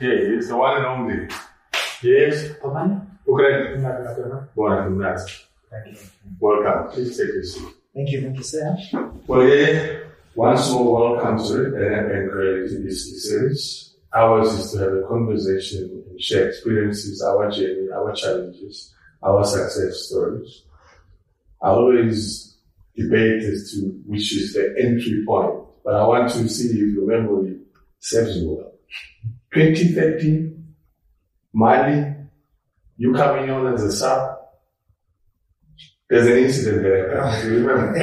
Okay, it's the one and only. Yes. Okay. Buona Thank you. Welcome. Please take a seat. Thank you, sir. Well, yeah, once more, welcome to the NMN Creativity Series. Ours is to have a conversation and share experiences, our journey, our challenges, our success stories. I always debate as to which is the entry point, but I want to see if your memory serves you well. 2013, Mali, you coming on as a sub. There's an incident there. Do you remember?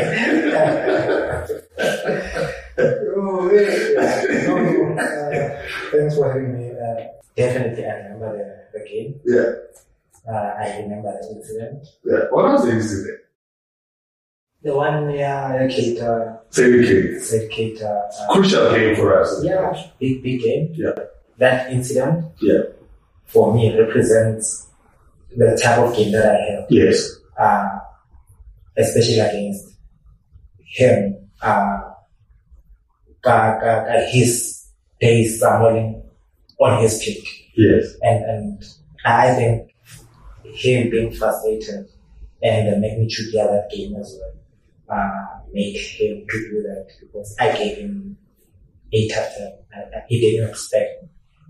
Thanks for having me. Definitely, I remember the game. Yeah. I remember the incident. Yeah. What was the incident? The one where Said Keita. Crucial game for us. Yeah, big game. Yeah. That incident, Yeah. for me, represents the type of game that I have. Yes. Especially against him. His days somewhere on his peak. Yes. And I think him being frustrated and the magnitude of that game as well make him to do that, because I gave him 8 out of 10. He didn't expect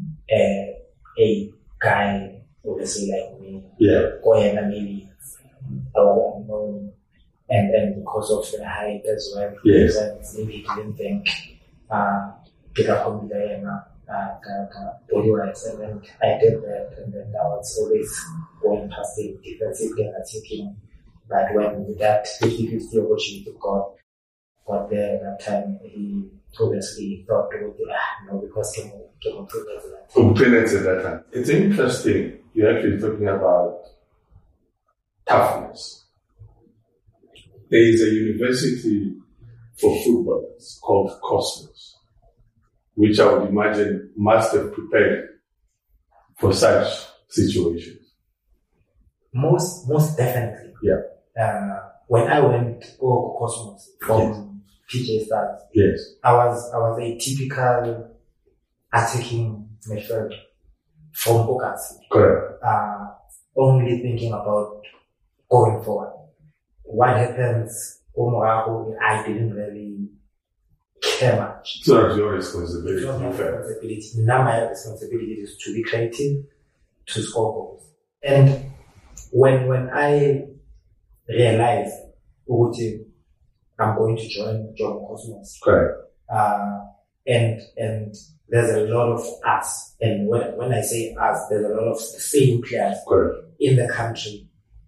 a guy obviously like me. Yeah. Go ahead and maybe I was unknown, and because of the height as well. Yes. Maybe he didn't think pick up on the body wise, and then I did that, and then I was always going past the defensively and attacking. But when that 50-50 opportunity got there at that time, he obviously thought, because came on penalty at that time. It's interesting. You're actually talking about toughness. There is a university for footballers called Cosmos, which I would imagine must have prepared for such situations. Most definitely. Yeah. When I went to Cosmos from PJ Stars, yes, I was a typical attacking midfielder from Bokatsi. Correct. Only thinking about going forward. What happens, I didn't really care much. So that's your responsibility. Now my responsibility is to be creative, to score goals. And when I realized, I'm going to join Cosmos. Correct. And there's a lot of us. And when I say us, there's a lot of the same players. Correct. In the country.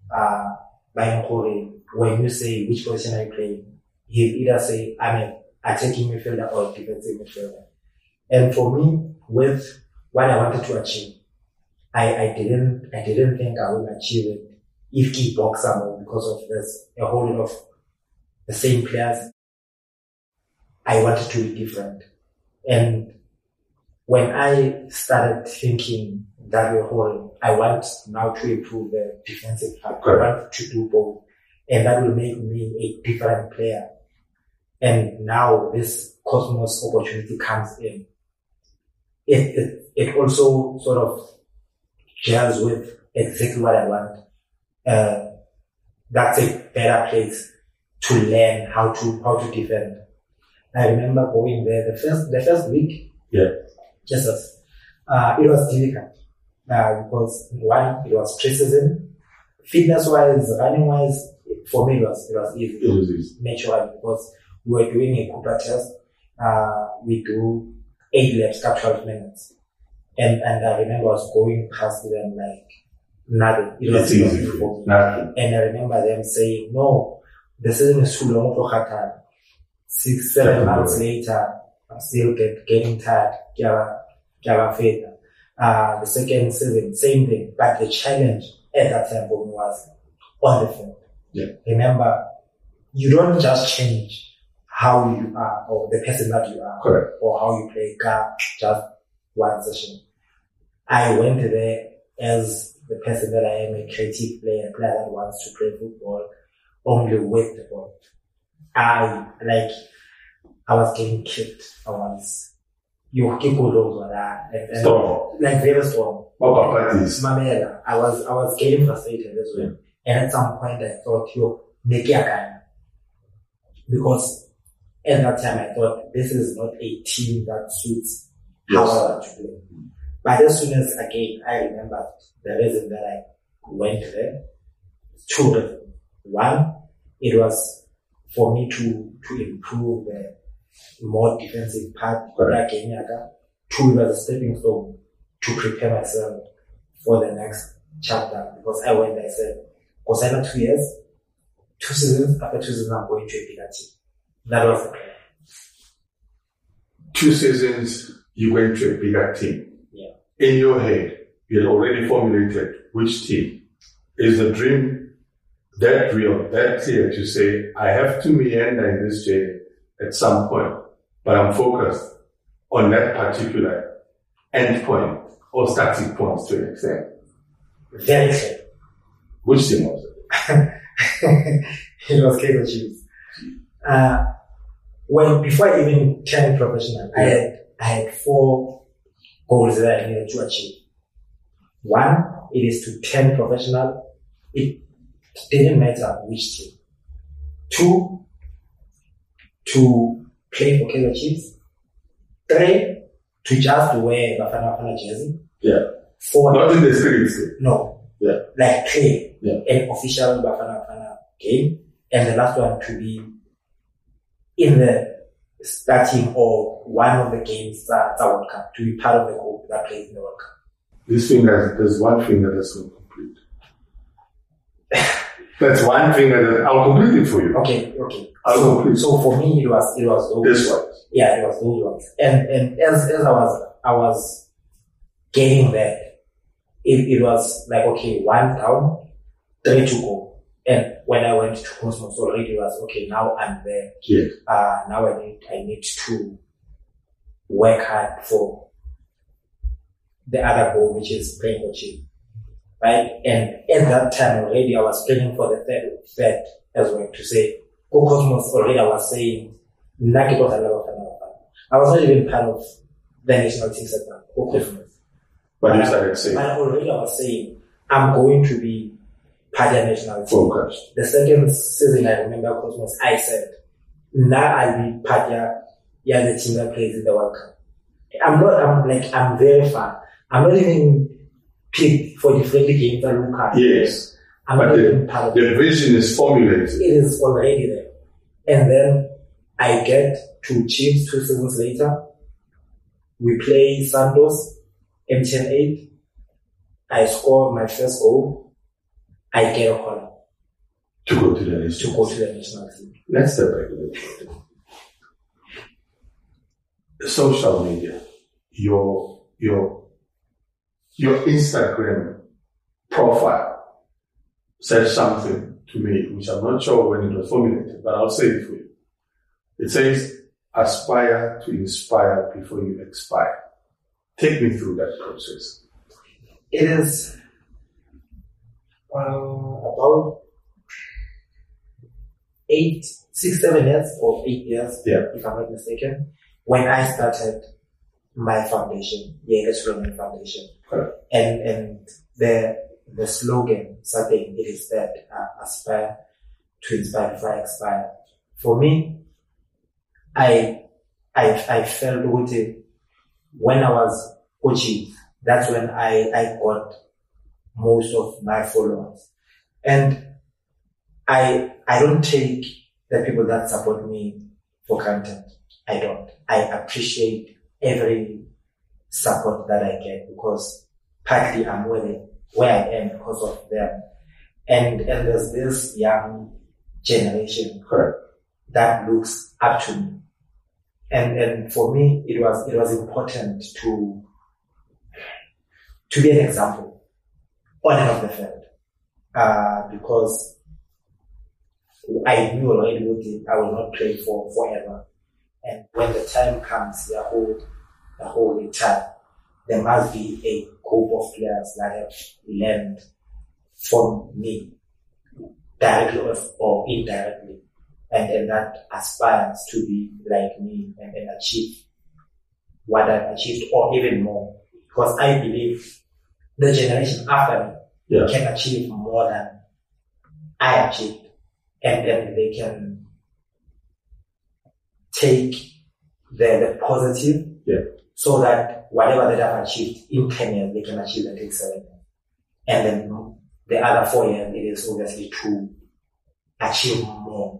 When you say which position are you playing, he'll either say I'm an attacking midfielder or defensive midfielder. And for me, with what I wanted to achieve, I didn't think I would achieve it if he box someone, because of this a whole lot of the same players. I wanted to be different. And when I started thinking that I want now to improve the defensive part. I want to do both. And that will make me a different player. And now this Cosmos opportunity comes in. It also sort of gels with exactly what I want. That's a better place to learn how to defend. I remember going there the first week. Yeah. It was difficult. Because one, it was preseason. Fitness wise, running wise, for me it was easy. It was easy. Naturally, because we were doing a Cooper test. We do 8 laps, 12 minutes. And I remember I was going past them like nothing. It was easy for me. Nothing. And I remember them saying, no, the season is too long for Qatar. 6-7 months later, I'm still getting tired. The second season, same thing. But the challenge at that time for me was on the field. Yeah. Remember, you don't just change how you are or the person that you are. Correct. Or how you play just one session. I went there as the person that I am, a creative player, a player that wants to play football only with the ball. I was getting kicked. I was you keep those and Strong. like very strong. What parties? Mamela, I was getting frustrated as well. And at some point I thought, make it again. Because at that time I thought this is not a team that suits how I want to play. But as soon as again I remembered the reason that I went there, two reasons. One, it was for me to improve the more defensive part of that game. Two, it was a stepping stone to prepare myself for the next chapter. Because I went there, I said, because I had 2 years, 2 seasons, after 2 seasons I'm going to a bigger team. That was the plan. 2 seasons, you went to a bigger team. Yeah. In your head, you had already formulated which team. Is the dream that real, that clear to say, I have to meander in this journey at some point, but I'm focused on that particular end point or starting points to an extent? Very clear. Which team was it? It was Kaizer Chiefs. Well, before I even turned professional, I had 4 goals that I needed to achieve. One, it is to turn professional. It didn't matter which team. 2, to play for Kaizer Chiefs. 3, to just wear Bafana Bafana jersey. Yeah. 4, not in the streets. No. Yeah. Like play an official Bafana Bafana game. And the last one to be in the starting or one of the games that World Cup, to be part of the group that plays in the World Cup. This finger, there's one finger that's not complete. That's one finger that I'll complete it for you. Okay. I'll complete. So for me, it was those. This one. Yeah, it was those ones. And as I was getting there, it was like, okay, 1 down, 3 to go. And when I went to Cosmos already, it was okay, now I'm there. Yes. Now I need to work hard for the other goal, which is playing for Chief. Right? And at that time already, I was planning for the third as well, to say, Cosmos already, I was saying, I was not even part of the national team setup, Cosmos. But you started saying. But already I was saying, I'm going to be part of the national team. Focus. The second season, I remember Cosmos, I said, now I'll be part of the team that plays in the World Cup. I'm very far. I'm not even picked for the friendly games that look at. Yes. I'm not even part of it. The vision is formulated. It is already there. And then I get to Chiefs 2 seasons later. We play Santos, MTN 8. I score my first goal. I get a call to go to the national team. Let's step back a little bit. Social media, your Instagram profile said something to me, which I'm not sure when it was formulated, but I'll say it for you. It says, aspire to inspire before you expire. Take me through that process. It is about 7 years or 8 years, if I'm not mistaken, when I started my foundation, the Learning Foundation. Correct. And the slogan, something, it is that aspire to inspire before I expire. For me, I felt with it when I was coaching. That's when I got most of my followers. And I don't take the people that support me for granted. I don't. I appreciate every support that I get, because partly I'm where I am because of them. And there's this young generation that looks up to me. And for me, it was important to be an example on and off the field, because I knew already I will not play for forever. And when the time comes, the whole retire, there must be a group of players that have learned from me, directly or indirectly, and that aspires to be like me and achieve what I've achieved or even more. Because I believe the generation after me can achieve more than I achieved. And then they can take the positive so that whatever that I've achieved in 10 years, they can achieve that in 7 years. And then the other 4 years, it is obviously to achieve more.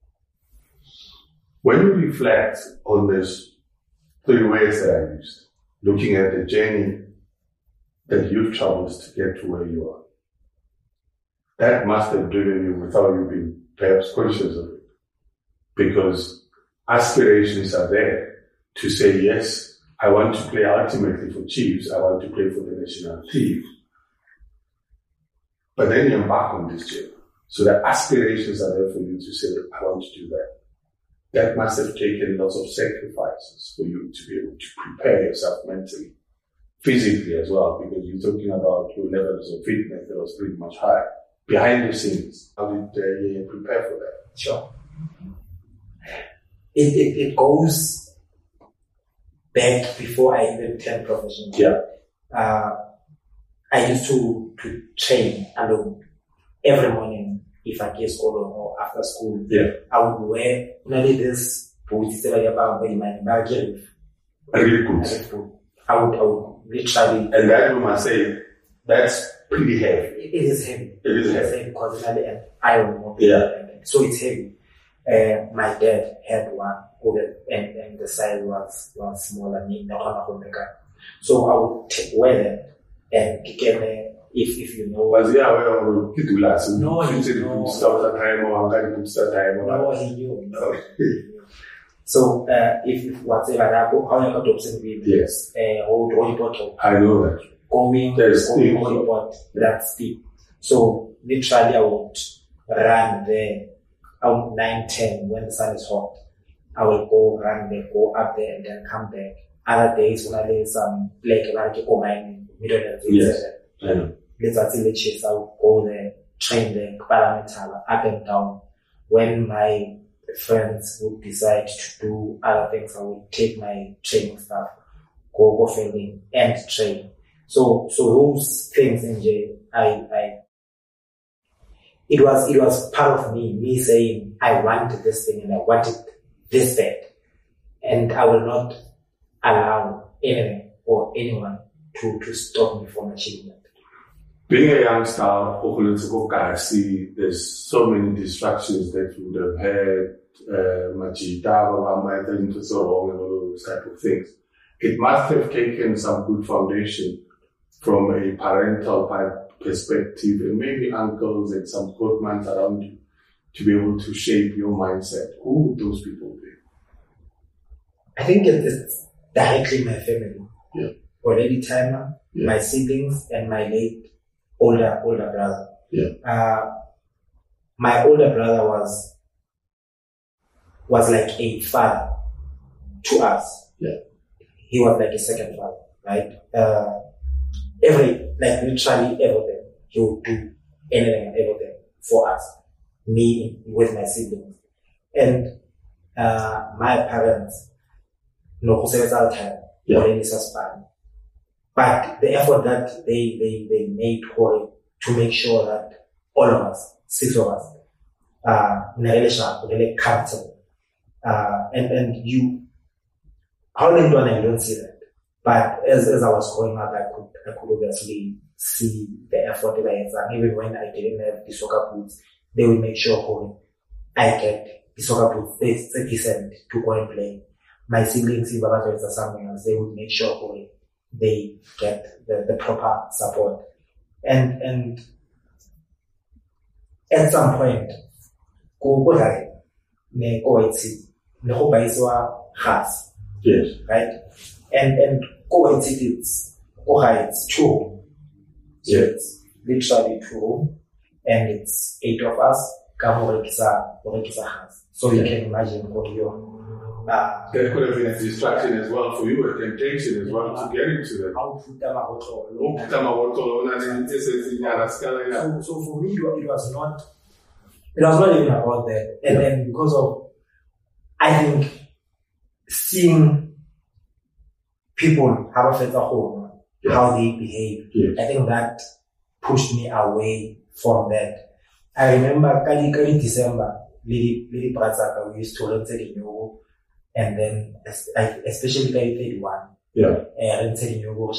When you reflect on these 3 words that I used, looking at the journey that you've traveled to get to where you are, that must have driven you without you being perhaps conscious of it. Because aspirations are there to say, yes, I want to play ultimately for Chiefs, I want to play for the national team. But then you embark on this journey. So the aspirations are there for you to say, I want to do that. That must have taken lots of sacrifices for you to be able to prepare yourself mentally, physically as well, because you're talking about your levels of fitness that was pretty much high. Behind the scenes, how did you prepare for that? Sure. It goes back before I even turned professional. Yeah. I used to train alone every morning if I get school or after school. Yeah. I would wear only this boots in my bag. Really good. I would literally. And that you must say, that's pretty heavy. It is heavy. It is heavy. Because it's an iron motor. Yeah. So it's heavy. My dad had one, and the size was smaller than me. So I would wear them and get if you know. Was he aware of Kitulas? No, he knew. Stop that time or I got to start time. No, he knew. No. So if whatever happens, how you got to observe it? Yes. Holy bottle. I know that. Going pot, that's steep. So literally I would run there around 9-10 when the sun is hot. I will go run there, go up there and then come back. Other days when I did some like go mining, middle of the yes, I know. I would go there, train there, up and down. When my friends would decide to do other things, I would take my training stuff, go filming and train. So those things in jail, it was part of me saying I wanted this thing and I wanted this bad, and I will not allow anything or anyone to stop me from achieving it. Being a youngster, I see there's so many distractions that you would have had, Majita, into so wrong and all those type of things. It must have taken some good foundation from a parental perspective and maybe uncles and some godmans around you to be able to shape your mindset. Who would those people be? I think it's directly my family. Yeah. Already Timer, my siblings, and my late older brother. Yeah. My older brother was like a father to us. Yeah. He was like a second father, right? Literally everything. He would do anything and everything for us. Me with my siblings. And my parents, no kusebenza time, already suspended. But the effort that they made for it to make sure that all of us, 6 of us, really comfortable. And you, how many times you don't see that? But as I was growing up, I could obviously see the effort that I had done. Even when I didn't have the soccer boots, they would make sure I get the soccer boots 30 to go and play. My siblings, if I was something else, they would make sure they get the proper support. And at some point, yes, right? And it's true. It's literally true. And it's 8 of us. So you can imagine what you're. There could have been a distraction as well for you, a temptation as well to get into that. So for me, it was not even about that. And then because of, I think, seeing people how they behave. Yes. I think that pushed me away from that. I remember Kali December, Lily Bratzaka, we used to rent it in Yogo, and then especially Kali 31. Yeah. Rented in Yogo,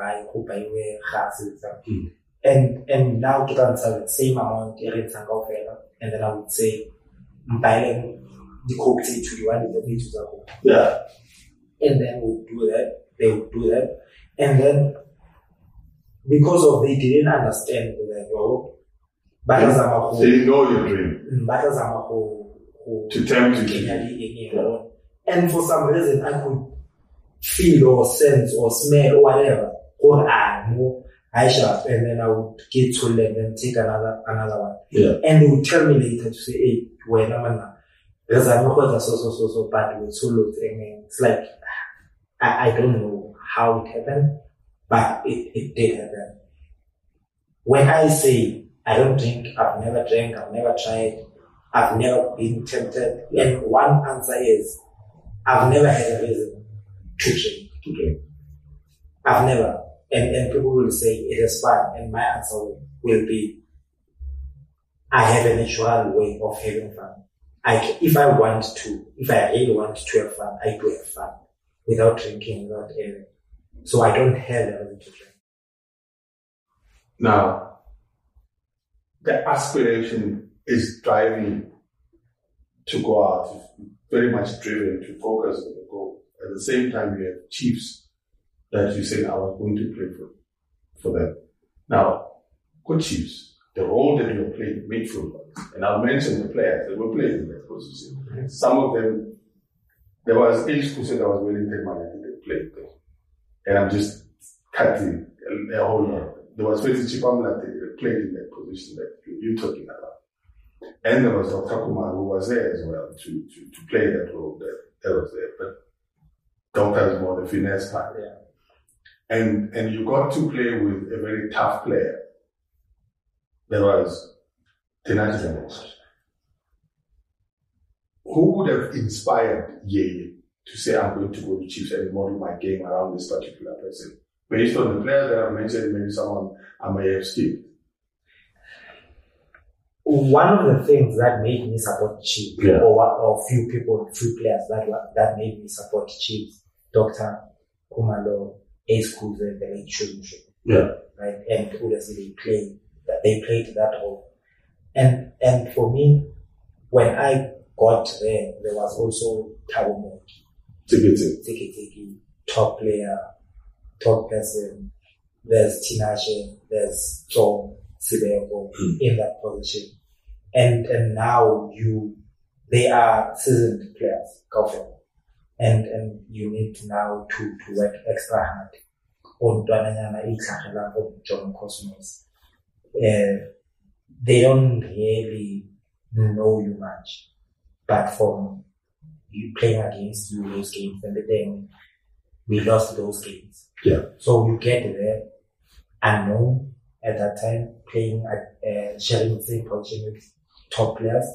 and now to answer the same amount, and then I would say, buying the Coke to one, yeah. And then we'll do that. They would do that, and then because of they didn't understand that they didn't know your dream. To tempt you. And for some reason, I could feel or sense or smell or whatever. Or and then I would get to them and take another one. Yeah. And they would tell me later to say, hey, when there's a so bad with solo thing. It's like, I don't know how it happened, but it did happen. When I say I don't drink, I've never drank, I've never tried, I've never been tempted, and one answer is I've never had a reason to drink. I've never. And people will say it is fun, and my answer will be I have a natural way of having fun. If I really want to have fun, I do have fun without drinking, without anything. So I don't have a reason to drink. Now, the aspiration is driving to go out, very much driven to focus on the goal. At the same time, you have Chiefs that you say, I was going to play for them. Now, good Chiefs, the role that you're playing, midfield, and I'll mention the players that were playing in that position. Some of them, there was Ace who said I was willing to take my life and play there. And I'm just cutting a whole lot. There was Fetsi Chipamla that played in that position that you're talking about. And there was Dr. Kumar who was there as well to play that role that was there. But Dr. is more the finesse part. Yeah. And you got to play with a very tough player. There was Tinashe Dlamini. Who would have inspired Yeye to say, I'm going to go to Chiefs and model my game around this particular person? Based on the players that I've mentioned, maybe someone I may have skipped. One of the things that made me support Chiefs, or few players that made me support Chiefs, Dr. Kumalo, Ace Kuze, the late Shushu. Yeah. Right? And Udasi, they played that role. And for me, when I got there was also Thabo Moki. Tiki, top player, top person. There's Tinashe, there's Tom Sibeko in that position. And now they are seasoned players, and you need now to work extra hard on John Cosmos. They don't really know you much, but from you playing against you those games, and then we lost those games. Yeah. So you get there unknown at that time, playing sharing the same position with top players.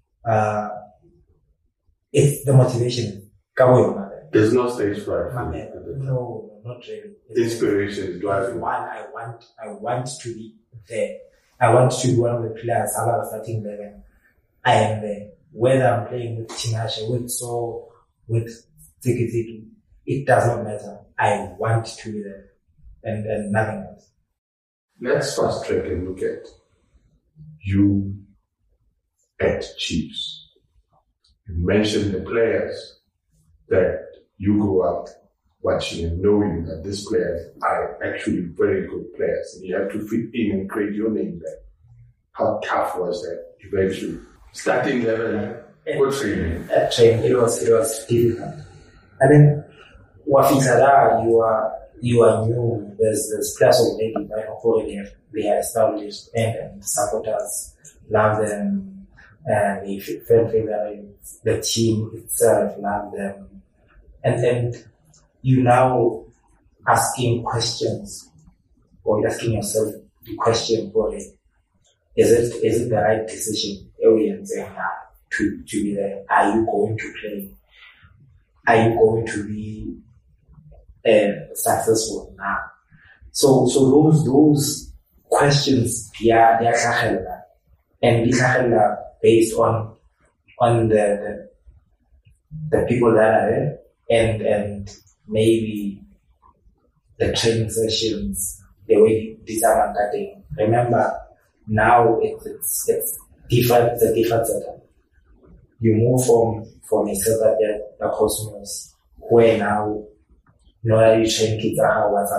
It's the motivation. There's no stage fright. No, not really. Inspiration is driving. I want to be there. I want to be one of the players. I was starting there. I am there. Whether I'm playing with Tinashe, with Tiki, it does not matter. I want to be there, and nothing else. Let's fast track and look at you at Chiefs. You mentioned the players that you grew up watching and knowing that these players are actually very good players, and you have to fit in and create your name there. How tough was that eventually? Starting level, good training. At training, it was difficult. I mean, Wafitara, you are new. There's players of maybe already they are established, and supporters love them, and they feel that the team itself love them, and you now asking questions, or you're asking yourself the question for it. Is it the right decision? To be there? Are you going to play? Are you going to be successful now. So those questions, they are and they are based on the people that are there and maybe the training sessions, the way these are marketing. Remember, now it's different. It's a different setup. You move from a setup that Cosmos, where now you train kids how what's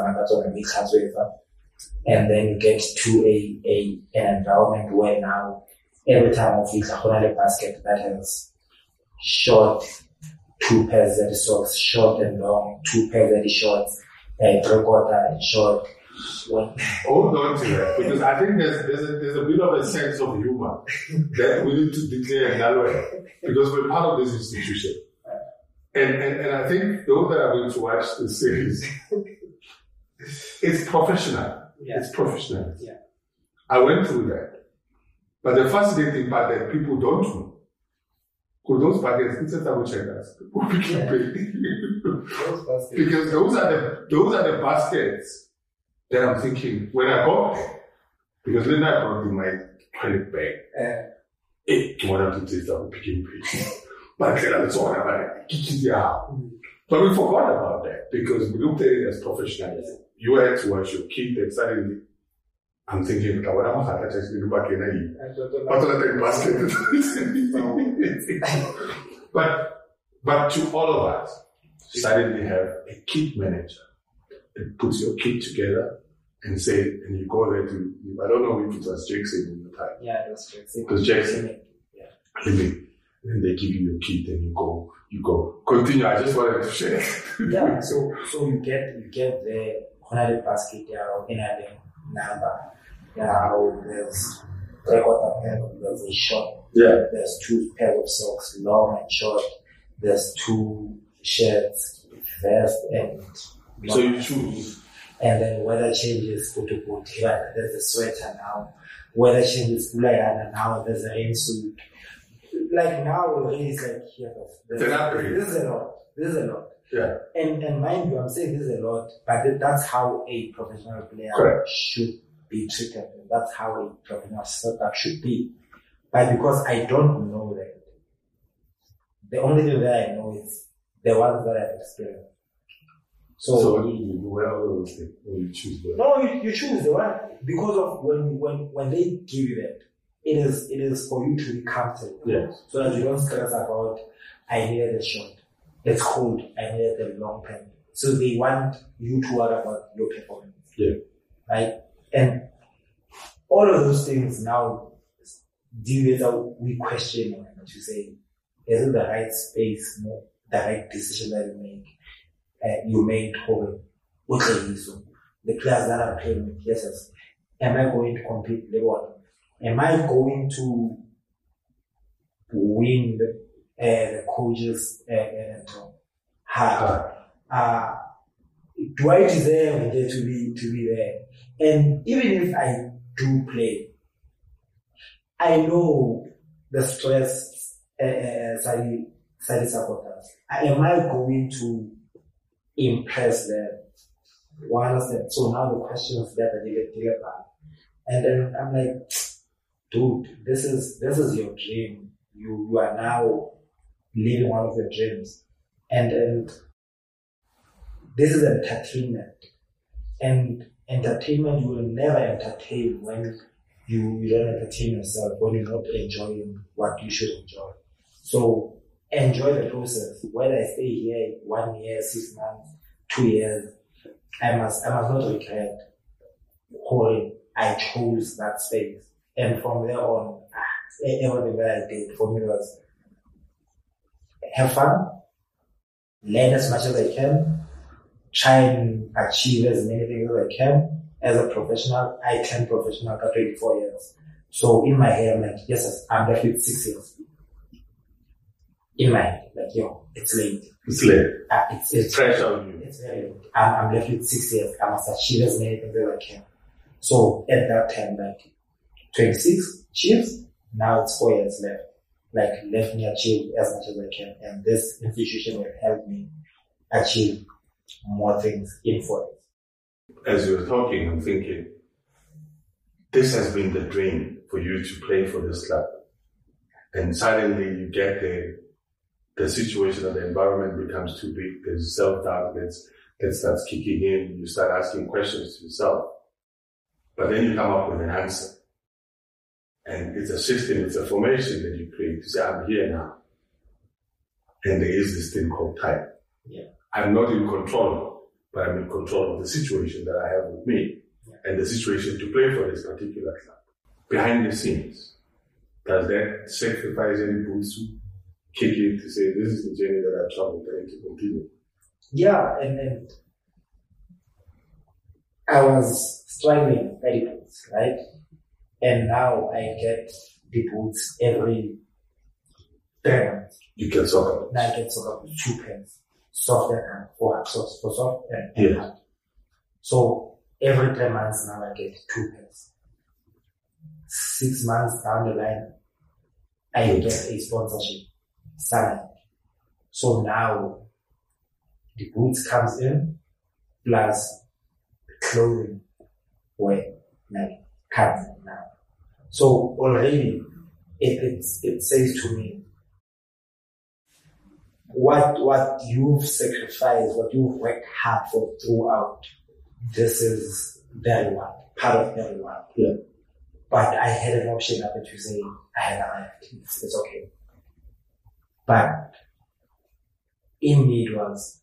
and then you get to an environment where now every time of it a basket that has short 2 pairs that is socks, short and long, 2 pairs that is shorts, 3/4 and short. Hold on to that, because I think there's a bit of a sense of humor that we need to declare in that way, because we're part of this institution. And I think those that are going to watch the series, it's professional. Yeah. It's professional. Yeah. I went through that. But the fascinating part that people don't know, because those baskets, it's a double checkers. Because those are the baskets that I'm thinking when I got there. Because then I brought in my toilet bag. It wanted to taste the picking page. But we forgot about that because we looked at it as professionalism. You had to watch your kid and suddenly I'm thinking, what am I actually doing back in But to all of us, suddenly have a kid manager that puts your kid together and say, and you go there to, I don't know if it was Jackson in the time. Yeah, it was Jackson. It was Jackson. Yeah. And they give you your kit and you go. Continue, I just wanted to share. Yeah, so you get the Honore basket in a number. There's 3/4 pair, there's a short. Yeah. There's 2 pairs of socks, long and short. There's 2 shirts, vest and long. So you choose. And then weather changes, there's a sweater now. Weather changes, now there's a rain suit. Like now already it's like here. This is a lot. Yeah. And mind you, I'm saying this is a lot, but that's how a professional player should be treated. That's how a professional setup should be. But because I don't know that, the only thing that I know is the ones that I've experienced. So you do well when you choose the one? No, you choose the one because of when they give you that. It is for you to be comfortable. Yes. So that you don't stress about, I needed a short. It's cold. I needed a long pant. So they want you to worry about your performance. Yeah. Right? And all of those things now, we question what you say. Is it the right space, the right decision that you make? You made whole. The players that are playing with, yes, am I going to compete level? Am I going to win the coaches hard? Do I deserve to be there? And even if I do play, I know the stress side supporters. Am I going to impress them? So now the questions that they get back. And then I'm like, dude, this is your dream. You are now living one of your dreams. And this is entertainment. And entertainment you will never entertain when you don't entertain yourself, when you're not enjoying what you should enjoy. So enjoy the process. Whether I stay here 1 year, 6 months, 2 years, I must not regret I chose that space. And from there on, everything that I did for me was have fun, learn as much as I can, try and achieve as many things as I can. As a professional, I turned professional after 24 years. So in my head, I'm like, yes, I'm left with 6 years. In my head, like, it's late. It's late. It's fresh on you. It's very late. I'm left with 6 years. I must achieve as many things as I can. So at that time, like 26 chiefs, now it's 4 years left. Like let me achieve as much as I can. And this institution will help me achieve more things in 4 years. As you were talking, I'm thinking, this has been the dream for you to play for this club. And suddenly you get the situation that the environment becomes too big, there's self-doubt that starts kicking in, you start asking questions to yourself. But then you come up with an answer. And it's a system, it's a formation that you create to say, I'm here now. And there is this thing called time. Yeah. I'm not in control, but I'm in control of the situation that I have with me and the situation to play for this particular club. Behind the scenes, does that sacrifice any boots to kick in to say, this is the journey that I've traveled, I need to continue? Yeah, and I was struggling very boots, right? And now I get the boots every 3 months. You get soccer. Now I get soccer with 2 pairs. Soft and hard, for soft and hard. So every 3 months now I get 2 pairs. 6 months down the line, I get a sponsorship signed. So now the boots comes in plus clothing wear comes in now. So already it says to me what you've sacrificed, what you've worked hard for throughout, this is very well, part of very well. Yeah. But I had an option up to say I had arrived. It's okay. But in me it was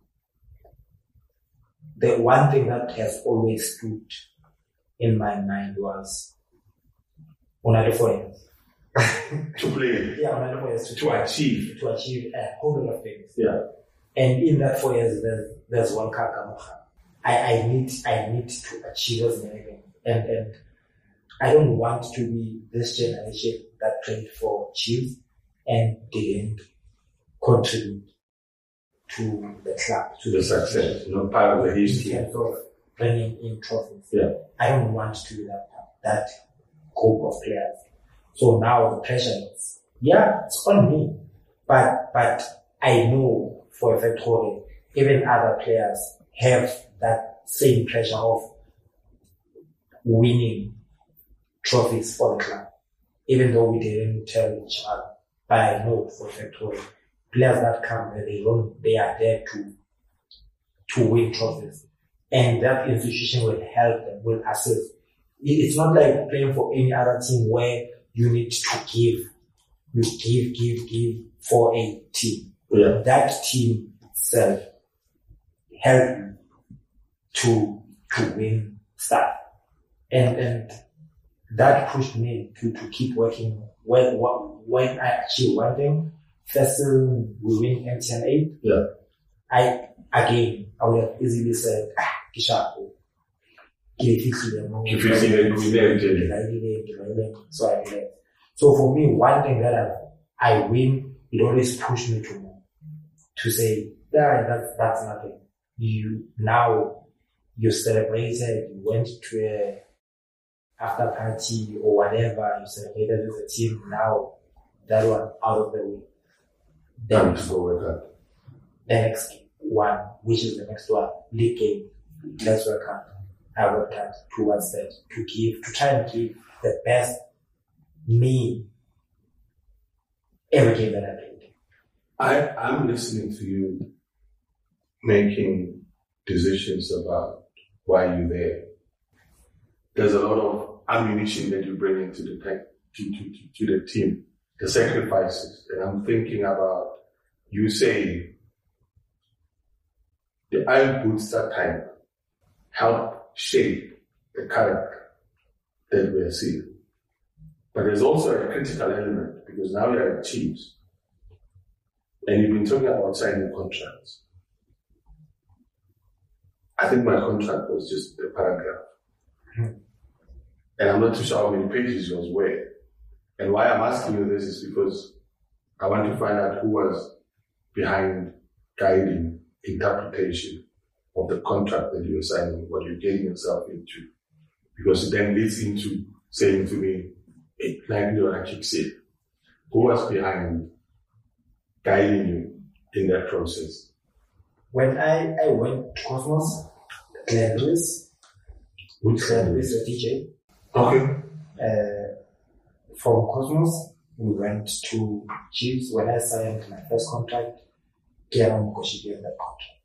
the one thing that has always stood in my mind was on other 4 years. To play. Yeah, on other 4 years to achieve. To achieve a whole lot of things. Yeah. And in that 4 years there's one Kakamucha. I need to achieve as many things. And I don't want to be this generation that played for Chiefs and didn't contribute to the club, to the success, part of the history. In terms of bringing in trophies. Yeah. I don't want to be that group of players. So now the pressure is, it's on me. But I know for a fact, even other players have that same pressure of winning trophies for the club, even though we didn't tell each other. But I know for a fact, players that come, they are there to win trophies. And that institution will help them, will assist. It's not like playing for any other team where you need to give. You give for a team. Yeah. That team itself help you to win stuff. And that pushed me to keep working. When I achieve one thing, first we win MTN 8. Yeah. I would have easily said, Kishapo. So I did. So for me, one thing that I win, it always pushed me to more. To say, that's nothing. You celebrated, you went to a after party or whatever, you celebrated with the team, now that one out of the way. Then to go with that. The next one, which is the next one, league game, let's work hard. I worked hard towards that, to try and give the best me every game that I played. I'm listening to you making decisions about why you're there. There's a lot of ammunition that you bring into the to the team, the sacrifices. And I'm thinking about you saying the Iron Boots that time help shape the character that we are seeing. But there's also a critical element because now you're at Chiefs and you've been talking about signing contracts. I think my contract was just a paragraph. Mm-hmm. And I'm not too sure how many pages yours were. And why I'm asking you this is because I want to find out who was behind guiding interpretation of the contract that you're signing, what you're getting yourself into. Because it then leads into saying to me, like Leonard said, who was behind guiding you in that process? When I went to Cosmos, Glenn Lewis, the DJ. Okay. From Cosmos, we went to Chiefs. When I signed my first contract, Kiana Mukoshi gave that contract.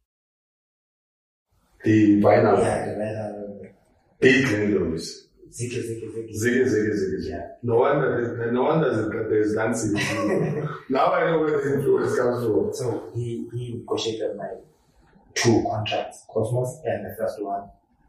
The vinyl. Yeah, the vinyl. Big Glenn Lewis. Ziggy. Yeah. No wonder there's dancing. Now I know where the influence comes from. So he negotiated my 2 contracts, Cosmos and the first one,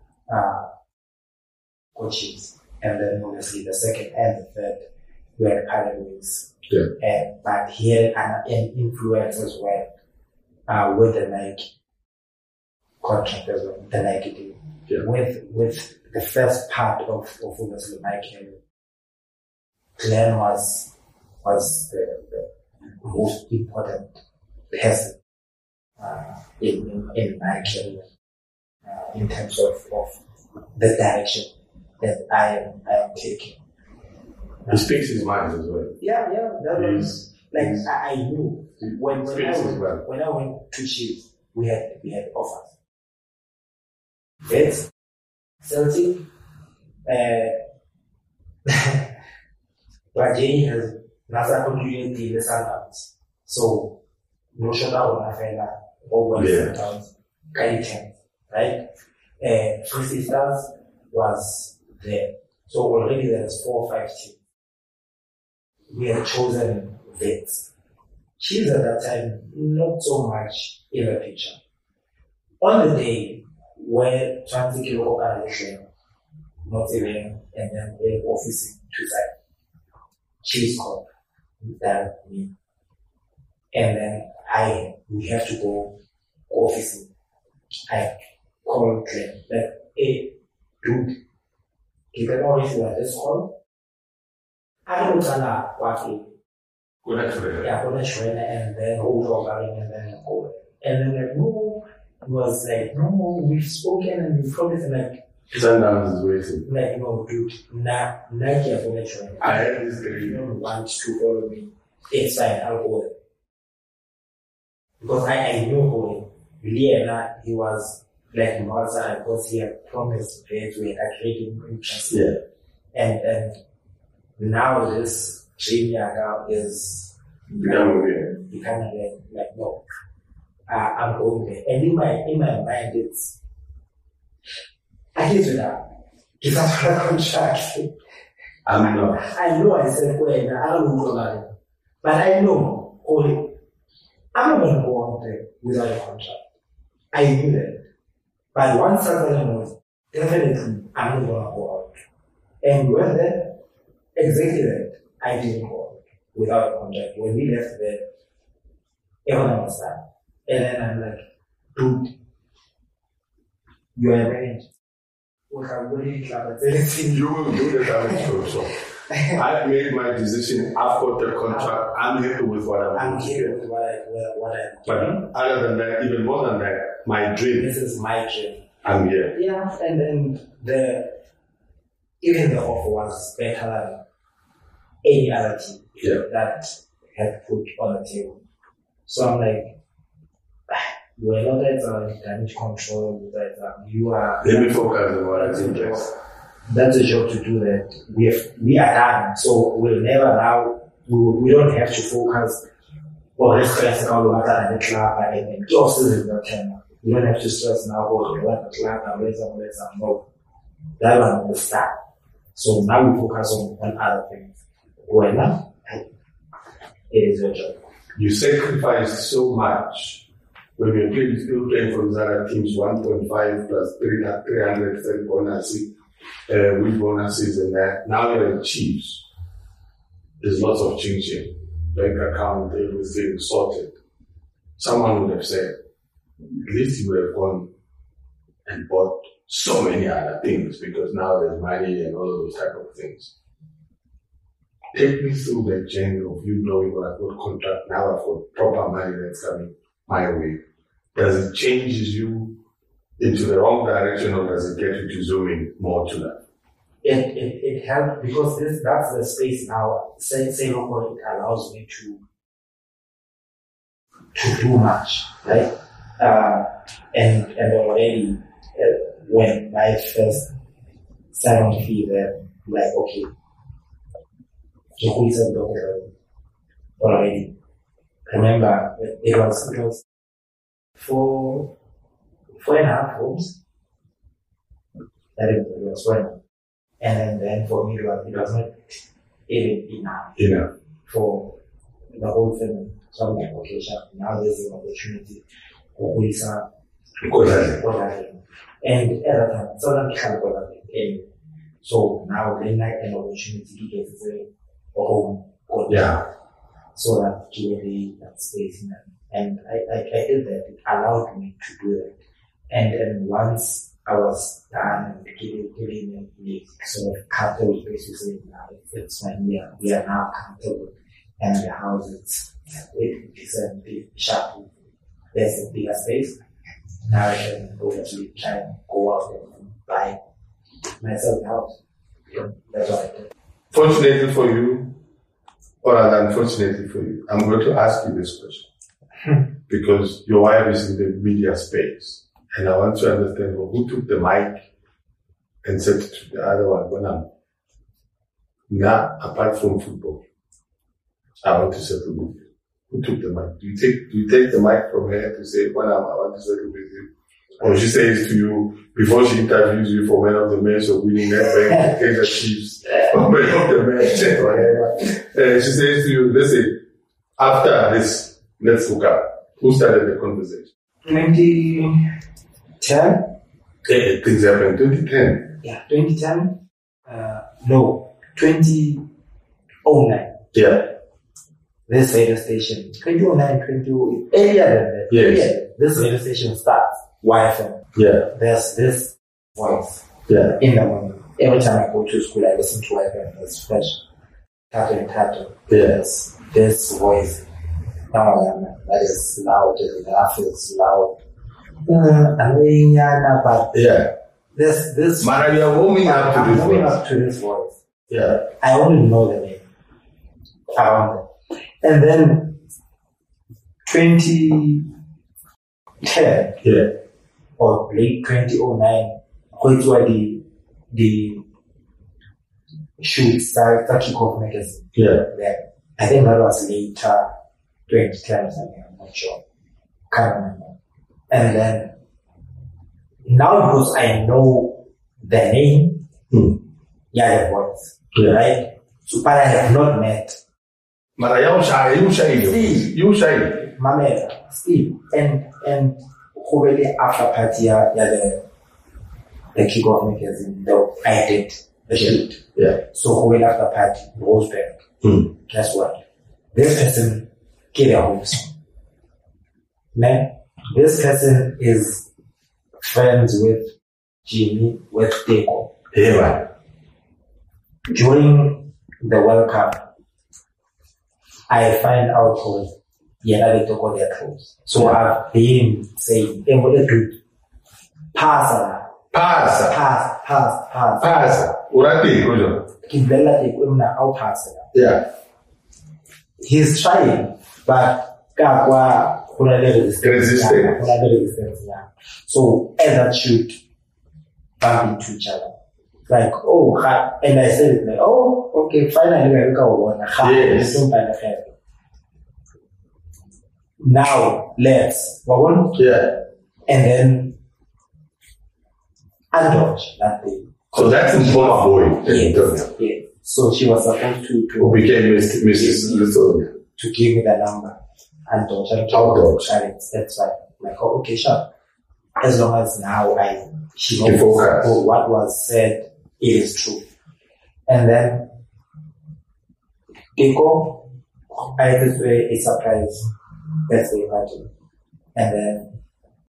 Chiefs. And then obviously the second and the third were academies. Yeah. But he had an influence as well with the Nike contract as well, the Nike deal. Yeah. With the first part of obviously Nike, Glenn was the most important person in Nike in terms of the direction that I am taking. He speaks his mind as well. Yeah, that was like I knew when I went to Chiefs, we had offers. Vets, Celtic, but Jay has NASA continued the Sundowns. So no shot out on Afena over Sundowns, Kaiten, right? Free Stars was there. So already there's 4 or 5 teams. We had chosen Vets. Chiefs at that time, not so much in the picture. On the day where Transit Local not even, and then the office to side. Chiefs called that me. And then we have to go office. I called Glenn, like, hey, dude, you can always do this call. I don't know what and then and then go. And then like, no, it was like, no, we've spoken and we've promised, like, Sundowns is waiting. Like, no, dude, Nike are going to join. I have this dream. You don't want to follow me. It's fine, I'll go there. Because I knew going. Liena, he was like Marza, because he had promised that we had agreed interest. Yeah. And now this Jamie Aga is becoming like, no, I'm going there. And in my mind, it's, I get to that. Give us a contract. I'm not. I know I said, well, I don't know about it. But I know, I'm not going to go on there without a contract. I knew that. But once I know, definitely I'm not going to go out. And when then, exactly that, I didn't go out without a contract. When we left there, everyone was sad. And then I'm like, dude, you are a manager. We can really clap at anything. You will do the damage for yourself. I made my decision. I've got the contract. I'm happy with what I'm doing. Here with what I But other than that, even more than that, my dream. This is my dream. I'm here. Yeah, and then even the offer was better than any other team that had put on the table. So I'm like, you are not that damage control, that you are. Let me focus on what I think. That's a job to do that. We are done. So we'll never now, we don't have to focus on this classical water and the club and closes in the time. We don't have to stress now about the club and where's no. That one will start. So now we focus on other things. Well, now, it is your job. You sacrifice so much. When you're still playing for Zara teams 1.5 plus 300 bonuses, with bonuses and that. Now you're in Chiefs. There's lots of changing. Bank account, everything sorted. Someone would have said, at least you would have gone and bought so many other things because now there's money and all of those type of things. Take me through the journey of you knowing what I've got contract, now I've got proper money that's coming my way. Does it change you into the wrong direction or does it get you to zoom in more to that? It helps because that's the space now. Say local, it allows me to do much, right? And already when my first sign fee there, like, okay, already. Remember, it was 4.5 rooms. That it was one. And then for me, it was not even enough for the whole family. So I'm like, okay, now there's an opportunity for Ulisa. And at that time, so I'm so now they like an opportunity to get a home. Yeah. So that given that space, and I did that. It allowed me to do that. And once I was done and giving the sort of comfortable space to say, now it's when we are now comfortable, and the house is sharp. There's a bigger space. Now I can obviously try and go out and buy myself a house. That's what I did. Fortunately for you, or rather unfortunately for you, I'm going to ask you this question because your wife is in the media space, and I want to understand who took the mic and said to the other one, now, apart from football, I want to settle with you. Who took the mic? Do you take the mic from her to say, I want to settle with you? Or she says to you, before she interviews you for Man of the Match or winning Nedbank against the Chiefs, or Man of the Match, she says to you, listen, after this, let's hook up. Who started the conversation? 2010? Things happened 2010. Yeah, 2010. No, 2009. Yeah. This radio station, 2009, 2008, earlier than that. Yes. Earlier, this radio station starts, YFM. Yeah. There's this voice. Yeah. In the morning. Every time I go to school, I listen to YFM. It's fresh. Tato. Yes. This voice. That is loud. The laugh is loud. But Yeah. this. Mara, you are warming up to this warming voice. up to this voice. Yeah. I only know the name around it. And then 2010 Yeah. or late 2009, which were the shoots that kick off magazine. Yeah. I think that was later 2010 or something, I'm not sure. Can't remember. And then now because I know the name, the voice, right? So, but I have not met. Mara, you shy. Mamela, Steve, and already after party, the kickoff magazine, I did the shoot. Yeah. So already after party, Rosebank. Guess what? This person gave a host. Man, this person is friends with Jimmy, with Deco. Yeah. During the World Cup, I find out because they took all their clothes. So I've been saying, pass. Yeah. He's trying, but resistance. So as that shoot, bump into each other. Like, and I said it like, okay, finally we go. Yes. Now let's Yeah. and then Andoj that day. So that's in former boy. Yes. So she was supposed Who became Mrs. Lithonia. to give me the number. Andoj. That's right. Like, okay, sure. As long as now she knows what was said, it is true. And then Deco, I did a surprise birthday party. And then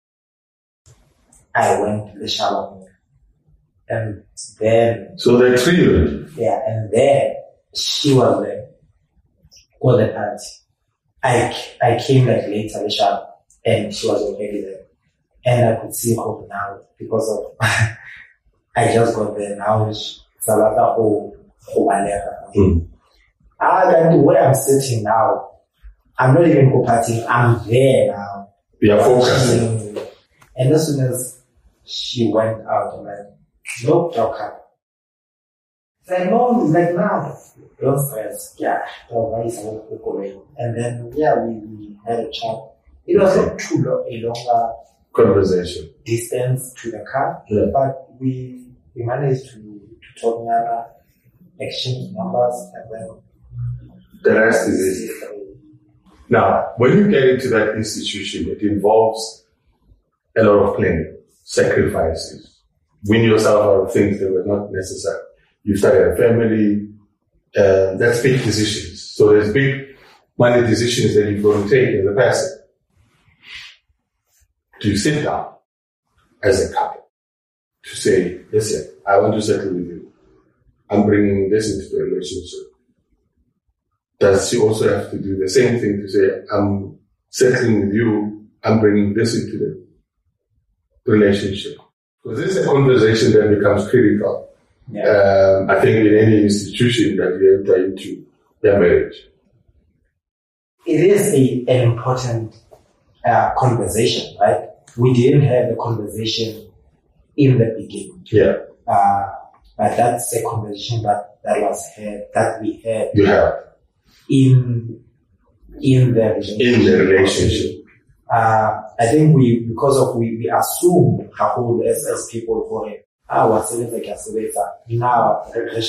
I went to the shower. And then... So the trio? Yeah, and then she was there for the party. I came like later the shower and she was already there. And I could see her now because of... I just got there now. Salata and where I'm sitting now, I'm not even go partying. I'm there now. We are focusing. And as soon as she went out, I'm like, no, okay. It's like, no, like, nah, don't stress. Yeah, and then, yeah, we had a chat. It was not too long, a longer conversation distance to the car, but we managed to talk together, exchange numbers, and then the rest is easy. Now, when you get into that institution, it involves a lot of planning, sacrifices, win yourself out of things that were not necessary. You started a family, that's big decisions. So there's big money decisions that you've got to take as a person. To sit down as a couple to say, listen, I want to settle with you. I'm bringing this into the relationship. Does she also have to do the same thing to say, I'm settling with you, I'm bringing this into the relationship? Because this is a conversation that becomes critical. Yeah. I think in any institution that you enter into their marriage. It is an important conversation, right? We didn't have the conversation in the beginning. Yeah. But that's a conversation that we had. You have. In the relationship. I think because we assume as people for it, now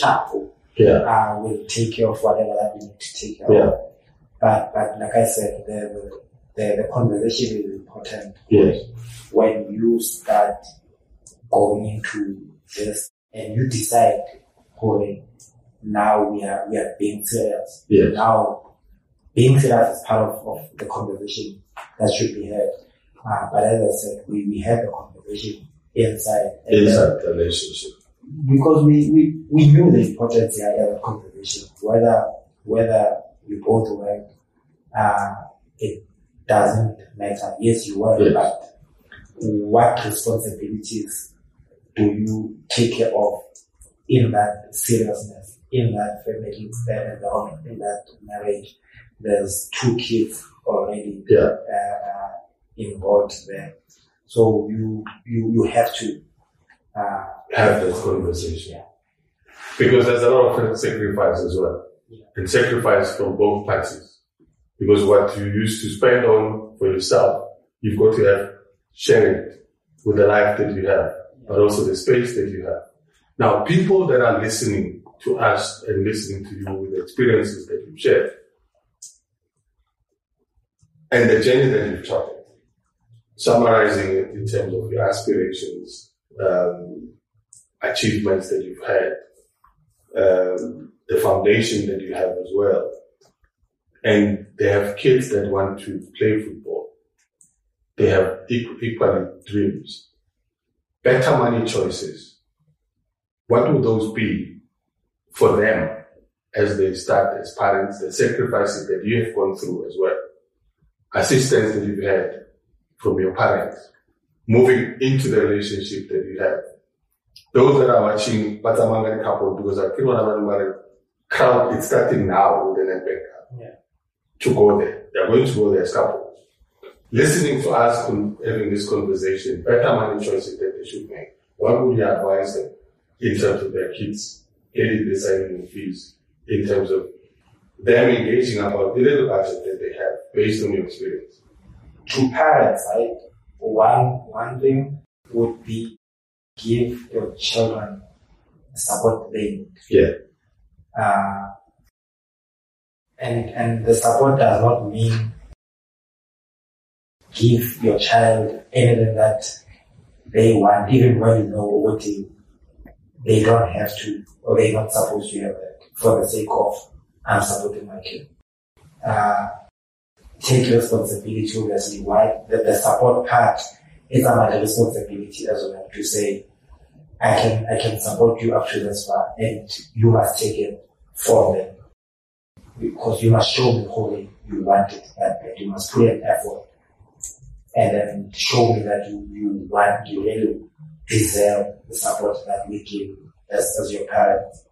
we'll take care of whatever that we need to take care of. But like I said, the conversation is important. Yes. When you start going into this and you decide, now we are being serious. Yes. Now being serious is part of the conversation that should be had. But as I said, we had the conversation inside the relationship. Because we knew the importance of the conversation. Whether you both work, it doesn't matter. Yes, you work, but what responsibilities do you take care of in that seriousness, in that family environment, in that marriage? There's 2 kids already involved there, so you have to have this conversation. Yeah. Because there's a lot of sacrifice as well, and sacrifice from both parties. Because what you used to spend on for yourself, you've got to have share it with the life that you have, but also the space that you have. Now, people that are listening to us and listening to you with the experiences that you've shared and the journey that you've charted, summarizing it in terms of your aspirations, achievements that you've had, the foundation that you have as well. And they have kids that want to play football. They have equally dreams. Better money choices. What would those be for them as they start as parents, the sacrifices that you have gone through as well? Assistance that you've had from your parents, moving into the relationship that you have. Those that are watching Batamanga couple, because I feel one crowd is starting now with the Nedbank to go there. They're going to go there as couples. Listening to us having this conversation, better money choices that they should make. What would you advise them in terms of their kids getting the signing fees, in terms of them engaging about the little budget that they have based on your experience? To parents, right? One thing would be give your children support they need. Yeah. And the support does not mean give your child anything that they want, even when you know what they don't have to, or they're not supposed to have that, for the sake of, I'm supporting my kid. Take responsibility, obviously. Why? The support part is another responsibility as well, to say, I can support you up to this far, and you must take it from them. Because you must show me wholly you want it that bad. You must put an effort. And then show me that you really deserve the support that we give as your parents.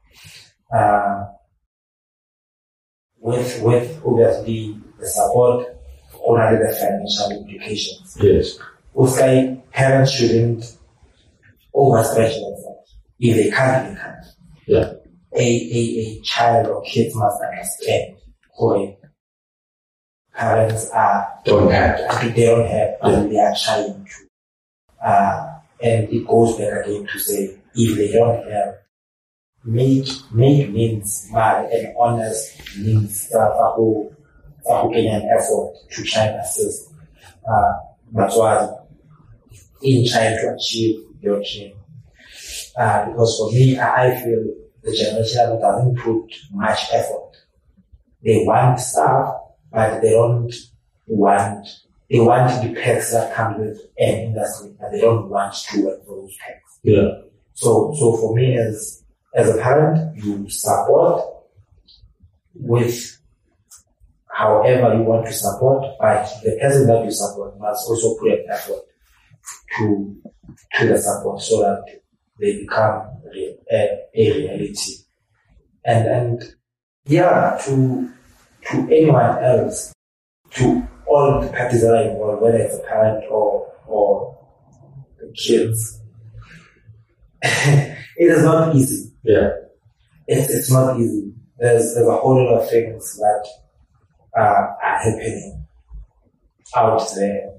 With obviously the support already the financial implications. Yes. Also, parents shouldn't overstretch themselves. If they can't, they can't. Yeah. A child or kids must understand who parents Don't have. they don't have, and they are trying to. And it goes back again to say, if they don't have, make means by an honest means for an effort to try and assist. That's why in trying to achieve your dream. Because for me, I feel the generation that doesn't put much effort. They want stuff, but they don't want, they want the perks that come with an industry, but they don't want to work for those perks. Yeah. So for me as a parent, you support with however you want to support, but the person that you support must also put an effort to the support so that they become a reality. And yeah, to anyone else, to all the parties that are involved, whether it's a parent or the kids, it is not easy. Yeah. It's not easy. There's a whole lot of things that are happening out there.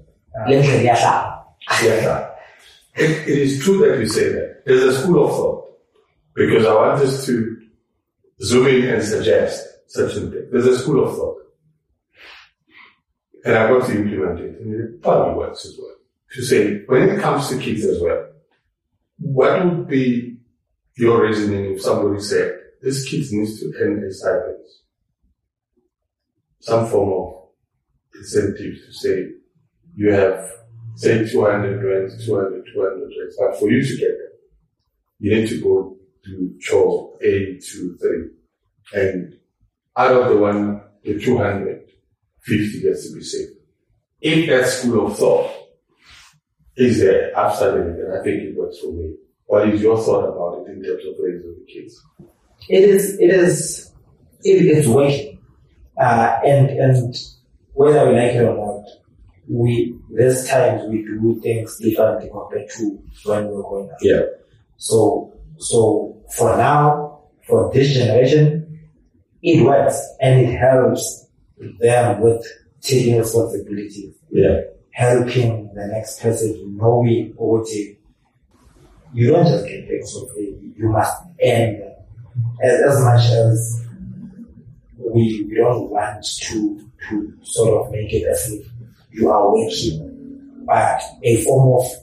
It is true that you say that. There's a school of thought. Because I want us to zoom in and suggest such a thing. There's a school of thought. And I got to implement it. And it probably works as well. To say, when it comes to kids as well, what would be your reasoning if somebody said, this kid needs to earn a stipend? Some form of incentive to say, you have, say, 200 rands, 200 rands, but for you to get them, you need to go to chore A, 2, 3. And out of the 200, 50 gets to be saved. If that school of thought is there, absolutely, then I think it works for me. What is your thought about it in terms of raising the kids? It's working. And whether we like it or not, there's times we do things differently compared to when we were growing up. Yeah. So for now, for this generation, it works and it helps them with taking responsibilities. Yeah. Helping the next person knowing what you don't just get things for free. You must earn them. As much as we don't want to sort of make it as if you are working, but a form of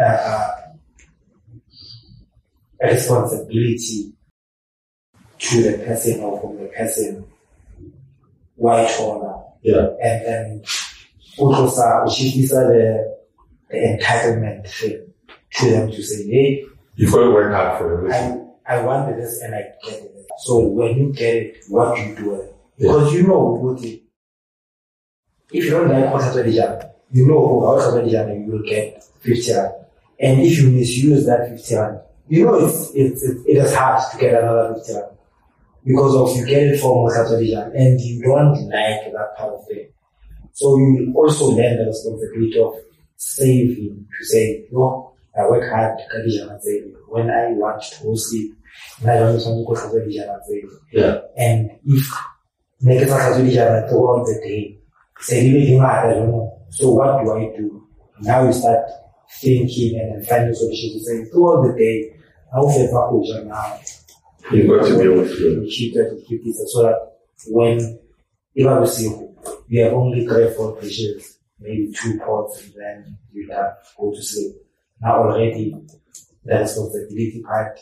a responsibility to the person or from the person white collar. Yeah. And then also the entitlement thing to them to say, hey, you've got to work hard for everything. I wanted this and I get it. So when you get it, what do you do with it? Because you know, if you don't like Kosa you know you will get 50 rand. And if you misuse that 50 rand, you know it is hard to get another 50 rand. Because of you get it from Kosa and you don't like that part of it. So you also learn the responsibility of saving to say, no, I work hard to Khadija and save. When I want to go sleep, I don't want to go to Khadija and save. Yeah. And if Khadija throughout the day, say, I don't know. So what do I do? Now you start thinking and finding solutions to say, throughout the day, how fair Khadija now? You've got to be able to keep that so that when you have only 3 or 4 dishes, maybe 2 pots, and then you have go to sleep. Now already the responsibility part,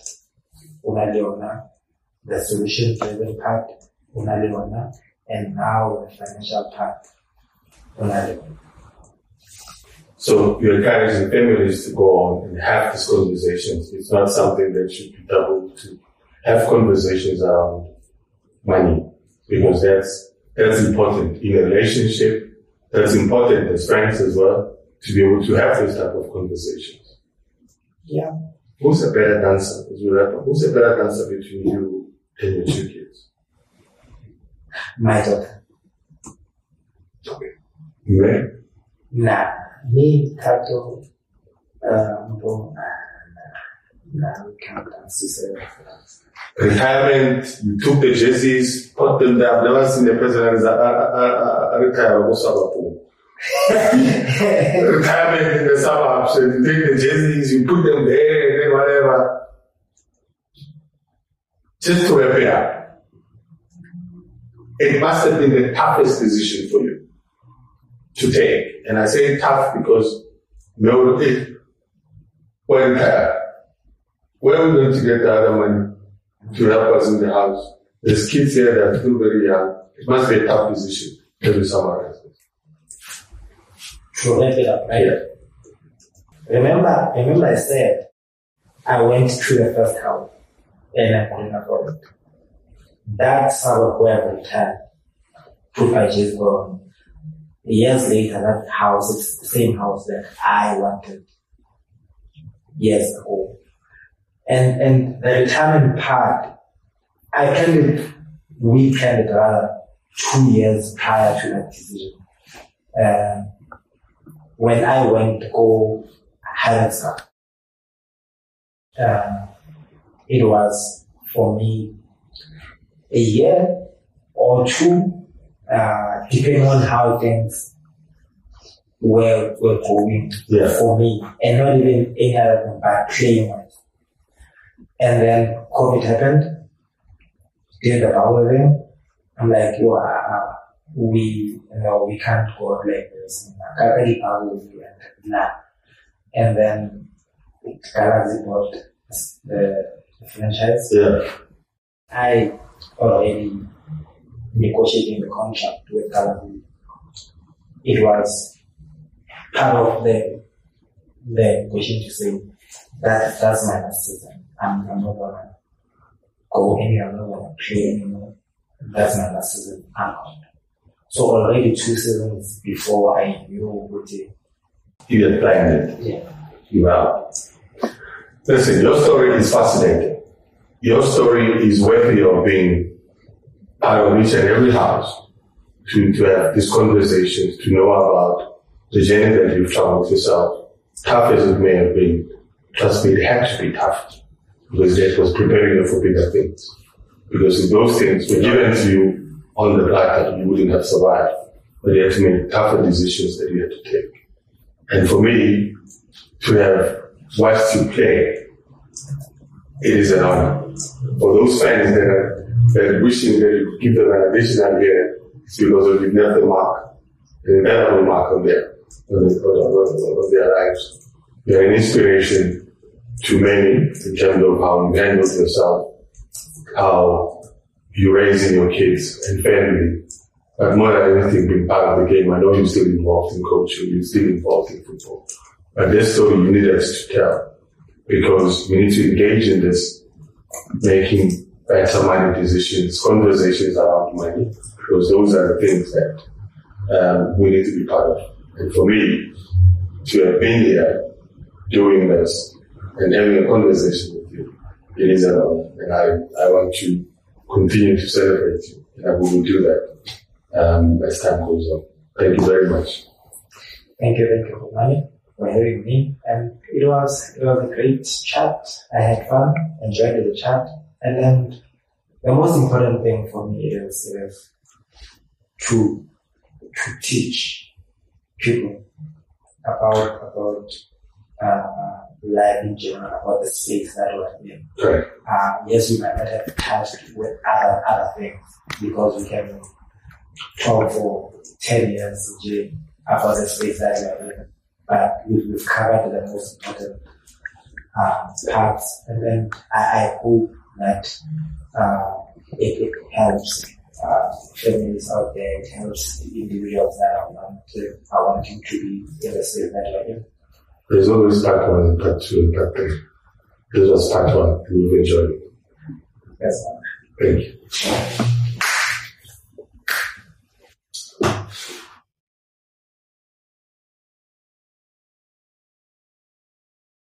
the solution driven part, and now the financial part. So you're encouraging families to go on and have these conversations. It's not something that should be doubled to have conversations around money, because that's important in a relationship. That's important as friends as well, to be able to have this type of conversations. Yeah. Who's a better dancer? Who's a better dancer between you and your 2 kids? My daughter. Okay. Me? Nah, me, Kato, we can't answer. Retirement, you took the jerseys, put them there. I've never seen the president retire. Retirement in the suburbs, and you take the jerseys, you put them there, and then whatever. Just to repair. It must have been the toughest decision for you to take. And I say tough because where are we going to get the other money to help us in the house? There's kids here that are still very young. It must be a tough decision to summarize this. To wrap it up, right? Yeah. Remember I said I went to the first house and I couldn't afford it. That suburb where I returned, put my jersey on. Years later, that house, it's the same house that I wanted years ago. And the retirement part, I planned it, we planned it rather 2 years prior to that decision. When I went to go Harrodsburg, it was for me a year or two, depending on how things were going for me, and not even any other than by playing wise. And then COVID happened, did the power thing. I'm like, we can't go like this. And then Galaxy bought the franchise. Yeah. I already negotiating the contract with Galaxy. It was part of the negotiation to say that's my last season. I'm not gonna go anywhere, I'm not gonna play anymore. That's my last season. I'm out. So already 2 seasons before I knew what you had planned it. Yeah. Wow. Listen, your story is fascinating. Your story is worthy of being part of each and every house to have these conversations, to know about the journey that you've traveled yourself. Tough as it may have been, trust me, it had to be tough because that was preparing you for bigger things. Because if those things were given to you on the platter, you wouldn't have survived. But you had to make tougher decisions that you had to take. And for me, to have watched you play, it is an honor. For those fans that are wishing that you could give them an additional year, it's because you've left the mark, an indelible mark on their lives. You're an inspiration to many in terms of how you handled yourself, how you're raising your kids and family. But more than anything, being part of the game, I know you're still involved in coaching, you're still involved in football. But this story you need us to tell because we need to engage in this, making better money decisions, conversations around money, because those are the things that we need to be part of. And for me, to have been here doing this and having a conversation with you, it is an honor. And I want to continue to celebrate you. And we will do that as time goes on. Thank you very much. Thank you, Khumani, for having me. And it was a great chat. I had fun, enjoyed the chat. And then the most important thing for me is to teach people about life in general, about the space that we're in. Right. Yes, we might not have touched with other things because we can talk for 10 years about the space that we're in. But we've covered the most important parts, and then I hope that it helps families out there, it helps individuals that are wanting to be in the space that we're in. There's always part 1 and part 2 and part 3. This was part 1, and you've enjoyed it. Yes, Thank you.